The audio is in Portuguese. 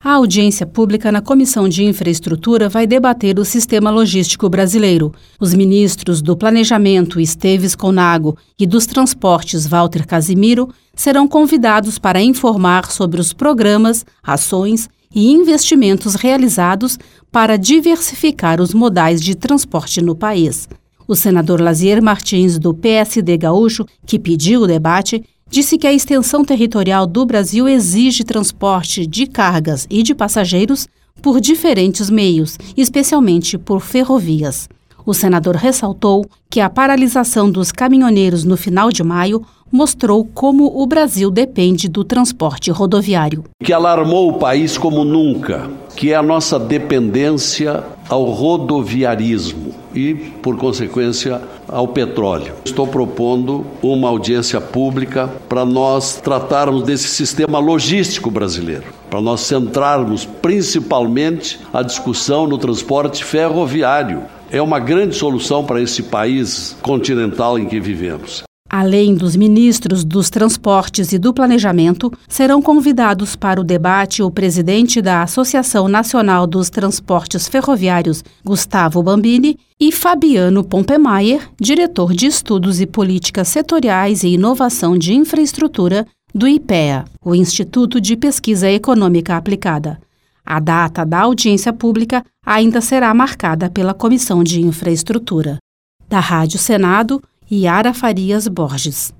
A audiência pública na Comissão de Infraestrutura vai debater o sistema logístico brasileiro. Os ministros do Planejamento, Esteves Conago, e dos Transportes, Walter Casimiro, serão convidados para informar sobre os programas, ações e investimentos realizados para diversificar os modais de transporte no país. O senador Lazier Martins, do PSD gaúcho, que pediu o debate, disse que a extensão territorial do Brasil exige transporte de cargas e de passageiros por diferentes meios, especialmente por ferrovias. O senador ressaltou que a paralisação dos caminhoneiros no final de maio mostrou como o Brasil depende do transporte rodoviário. Que alarmou o país como nunca, que é a nossa dependência ao rodoviarismo e, por consequência, ao petróleo. Estou propondo uma audiência pública para nós tratarmos desse sistema logístico brasileiro, para nós centrarmos principalmente a discussão no transporte ferroviário. É uma grande solução para esse país continental em que vivemos. Além dos ministros dos Transportes e do Planejamento, serão convidados para o debate o presidente da Associação Nacional dos Transportes Ferroviários, Gustavo Bambini, e Fabiano Pompemeyer, diretor de Estudos e Políticas Setoriais e Inovação de Infraestrutura do IPEA, o Instituto de Pesquisa Econômica Aplicada. A data da audiência pública ainda será marcada pela Comissão de Infraestrutura. Da Rádio Senado, Yara Farias Borges.